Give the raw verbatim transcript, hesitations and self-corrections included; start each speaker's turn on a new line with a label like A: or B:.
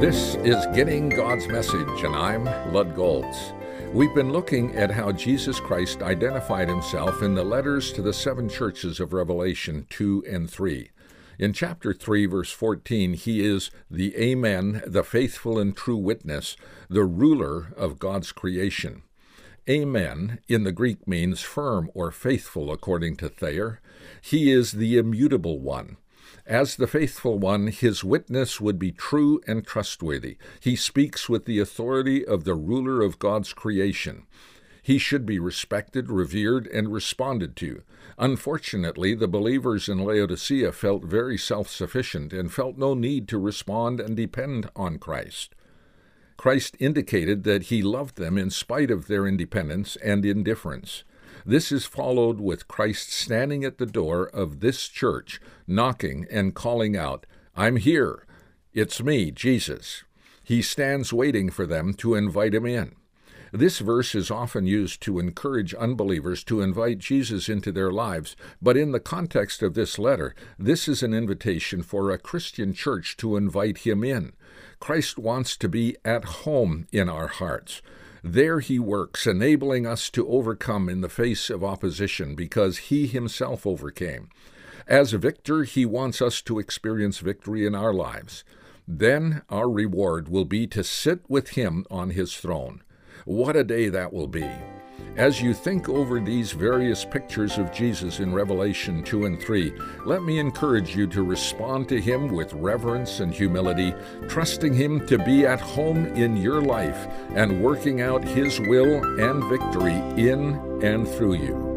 A: This is Getting God's Message, and I'm Lud Goltz. We've been looking at how Jesus Christ identified himself in the letters to the seven churches of Revelation two and three. In chapter three, verse fourteen, he is the Amen, the faithful and true witness, the ruler of God's creation. Amen in the Greek means firm or faithful, according to Thayer. He is the immutable one. As the faithful one, his witness would be true and trustworthy. He speaks with the authority of the ruler of God's creation. He should be respected, revered, and responded to. Unfortunately, the believers in Laodicea felt very self-sufficient and felt no need to respond and depend on Christ. Christ indicated that he loved them in spite of their independence and indifference. This is followed with Christ standing at the door of this church, knocking and calling out, "I'm here. It's me, Jesus." He stands waiting for them to invite him in. This verse is often used to encourage unbelievers to invite Jesus into their lives, but in the context of this letter, this is an invitation for a Christian church to invite him in. Christ wants to be at home in our hearts. There he works, enabling us to overcome in the face of opposition because he himself overcame. As a victor, he wants us to experience victory in our lives. Then our reward will be to sit with him on his throne. What a day that will be. As you think over these various pictures of Jesus in Revelation two and three, let me encourage you to respond to him with reverence and humility, trusting him to be at home in your life and working out his will and victory in and through you.